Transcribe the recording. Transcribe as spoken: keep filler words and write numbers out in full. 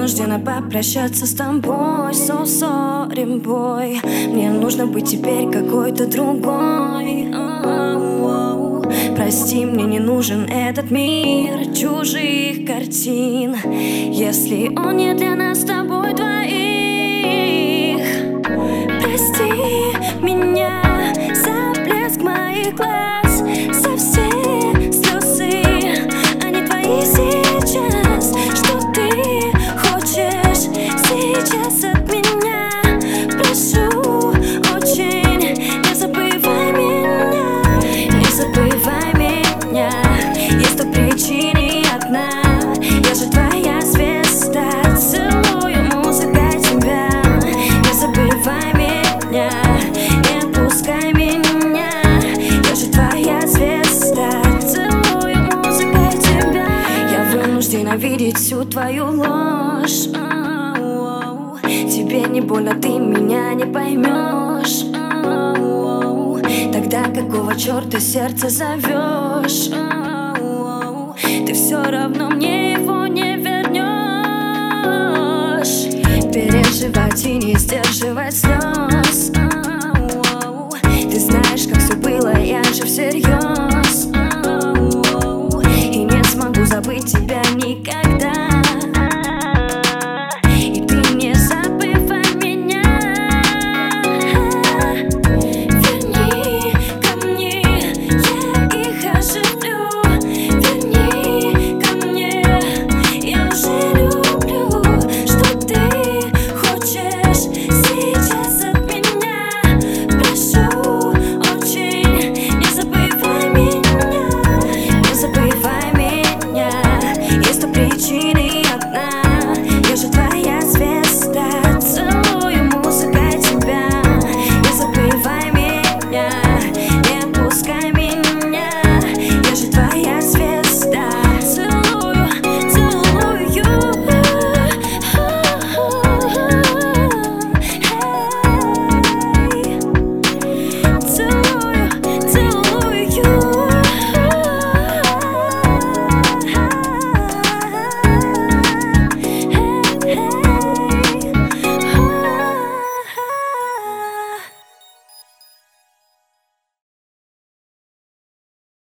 вынуждена попрощаться с тобой. So sorry, boy. Мне нужно быть теперь какой-то другой. Oh-oh-oh. Прости, мне не нужен этот мир чужих картин, если он не для нас с тобой двоих. Прости меня за блеск моих глаз, за все слезы, они твои сейчас. Что ты хочешь сейчас от меня? Прошу очень, не забывай меня, не забывай меня. Есть то причина одна, я же твоя звезда. Целую музыкой тебя, не забывай меня, не отпускай меня. Я же твоя звезда, целую музыкой тебя. Я вынуждена видеть всю твою ложь. Оу-оу. Тебе не больно, ты меня не поймешь. Оу-оу. Тогда какого черта сердце зовешь? Оу-оу. Ты все равно мне его не вернешь. Переживать и не сдерживать слез.